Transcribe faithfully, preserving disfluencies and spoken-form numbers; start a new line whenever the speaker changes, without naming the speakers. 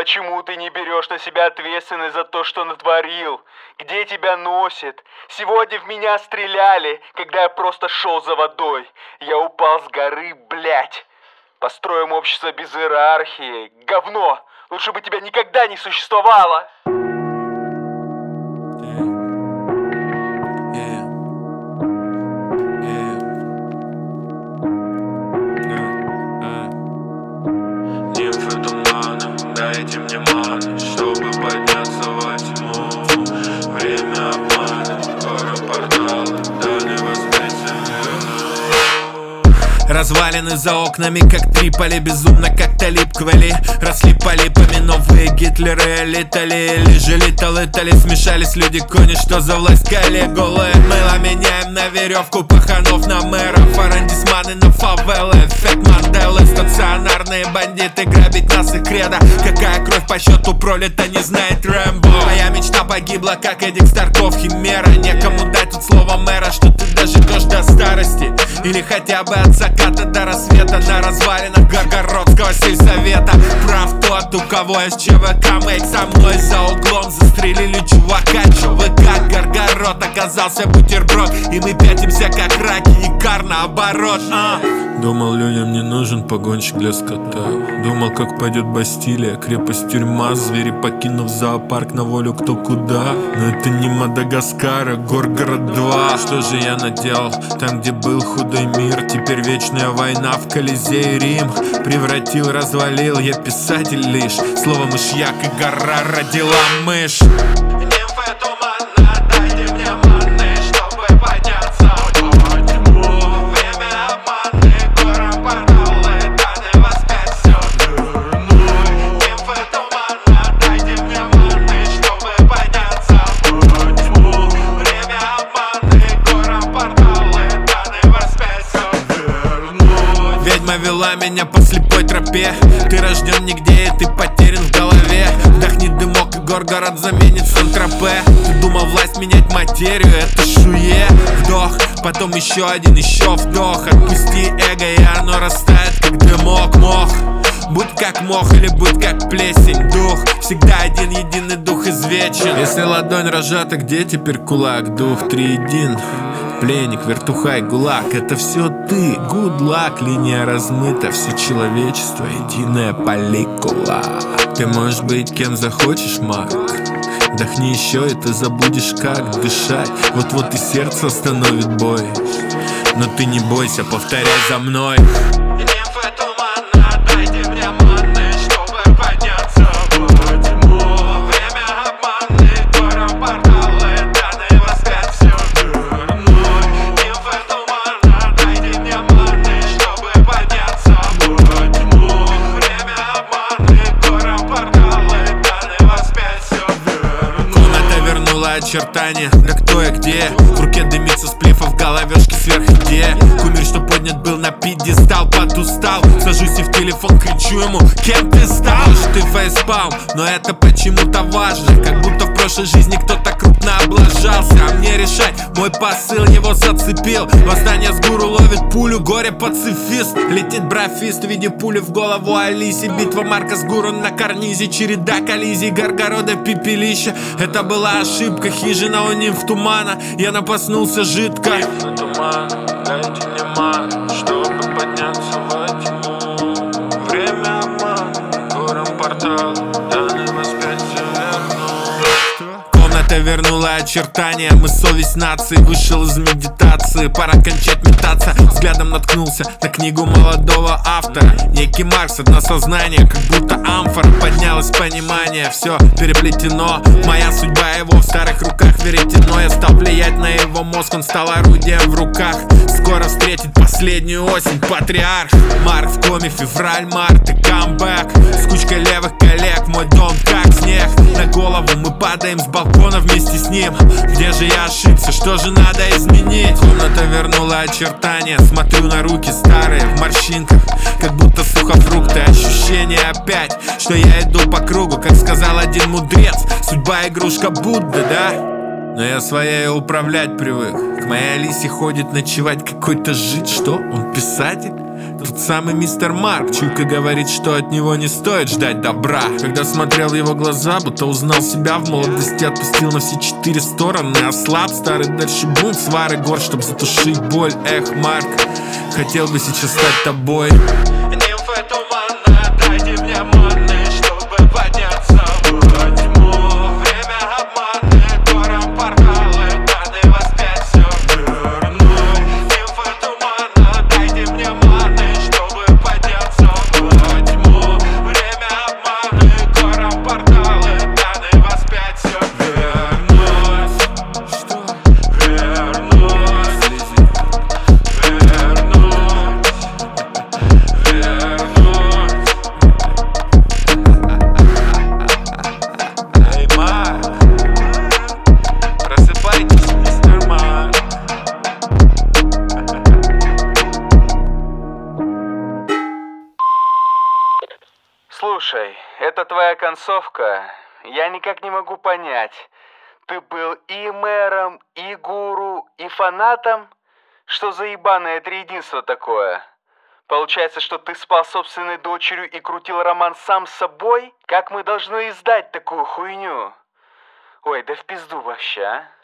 Почему ты не берешь на себя ответственность за то, что натворил? Где тебя носит? Сегодня в меня стреляли, когда я просто шел за водой. Я упал с горы, блядь. Построим общество без иерархии. Говно! Лучше бы тебя никогда не существовало.
Дайте мне маны, чтобы подняться во тьму. Время обмана, скоро порталы, дали восприятие.
Развалины за окнами, как Триполи, безумно, как Талиб Квели. Росли полипами новые Гитлеры, летали или же летали, смешались люди кони, что за власть Калигулы. Мыло меняем на веревку, паханов на мэров, арендисманы на фавелы, эффект Манделы. Стационарные бандиты, грабить нас и кредо. Какая кровь по счету пролита, не знает Рэмбо. Моя мечта погибла, как Эдик Старков, химера. Некому дать тут слово мэра, что ты доживешь до старости, или хотя бы от заката до рассвета. На развалинах Горгородского сельсовета. Прав тот, у кого есть ЧВК. Мейк со мной за углом застрелили чувака. ЧВК Горгород оказался бутерброд, и мы пятимся как раки, и кар наоборот. а.
Думал, людям не нужен погонщик для скота. Думал, как пойдет Бастилия, крепость, тюрьма. Звери, покинув зоопарк, на волю кто куда. Но это не Мадагаскар, а Горгород два. Что же я наделал там, где был худой мир? Теперь вечная война в Колизее Рим. Превратил, развалил, я писатель лишь. Слово мышьяк и гора родила мышь.
Ведьма вела меня по слепой тропе. Ты рожден нигде, и ты потерян в голове. Вдохни дымок, и Горгород заменит Сан-Тропе. Ты думал власть менять материю, это шуе. Вдох, потом еще один, еще вдох. Отпусти эго, и оно растает, как дымок. Мох, будь как мох или будь как плесень. Дух, всегда один, единый дух извечен. Если ладонь разжата, где теперь кулак? Дух триедин, пленник, вертухай, гулаг. Это все ты, good luck. Линия размыта, все человечество, единая поликула. Ты можешь быть кем захочешь, маг. Вдохни еще, и ты забудешь, как дышать. Вот-вот и сердце остановит бой. Но ты не бойся, повторяй за мной. Очертания, да кто я где? В руке дымится сплифа, в головешке сверх идея. Кумир, что поднят был на пьедестал, подустал. Сажусь и в телефон кричу ему: кем ты стал? Может, ты фейспалм, но это почему-то важно. Как будто в прошлой жизни кто-то крупно облажался. А мне решать, мой посыл его зацепил. Восстание с гуру ловит пулю, горе пацифист. Летит брафист в виде пули в голову Алисе. Битва Марка с гуру на карнизе. Череда коллизий, Горгорода пепелища. Это была ошибка, хижина у нимф тумана. Я напаснулся жидко.
Нимфы тумана, дайте мне маны, чтобы подняться во тьму. Время обмана, гором портал, даны восприятие верну.
Комната вернула очертания. Мы совесть нации, вышел из медитации. Пора кончать метаться. Взглядом наткнулся на книгу молодого автора. Некий Маркс, одно сознание, как будто амфора. Поднялось понимание, все переплетено. Моя судьба его в старых руках веретено. Я стал влиять на его мозг, он стал орудием в руках. Скоро встретит последнюю осень патриарх. Марк в коме, февраль, март и камбэк. С кучкой левых коллег, мой дом как снег. На голову мы падаем с балкона вместе с ним. Где же я ошибся, что же надо изменить? Комната вернула очертания. Смотрю на руки старые в морщинках, как будто сухофрукты. Ощущение опять, что я иду по кругу. Как сказал один мудрец, судьба игрушка Будды, да? Но я своей управлять привык. К моей Алисе ходит ночевать какой-то жид. Что? Он писатель? Тот самый мистер Марк. Чуйка говорит, что от него не стоит ждать добра. Когда смотрел в его глаза, будто узнал себя в молодости. Отпустил на все четыре стороны, ослаб старый дальше бунт, свары гор, чтоб затушить боль. Эх, Марк, хотел бы сейчас стать тобой. Нимфы тумана, дайте мне маны, чтобы подняться в тьму. Время обманы, гором порталы, даны вас пять все вернуть. Нимфы тумана, дайте мне маны, чтобы подняться в тьму. Время обманы, гором порталы, даны вас пять все вернуть. Что? Вернуть. Вернуть. Вернуть. Эй, Марк, просыпайтесь, мистер Марк.
Слушай, это твоя концовка. Я никак не могу понять. Ты был и мэром, и гуру, и фанатом? Что за ебаное триединство такое? Получается, что ты спал с собственной дочерью и крутил роман сам с собой? Как мы должны издать такую хуйню? Ой, да в пизду вообще, а?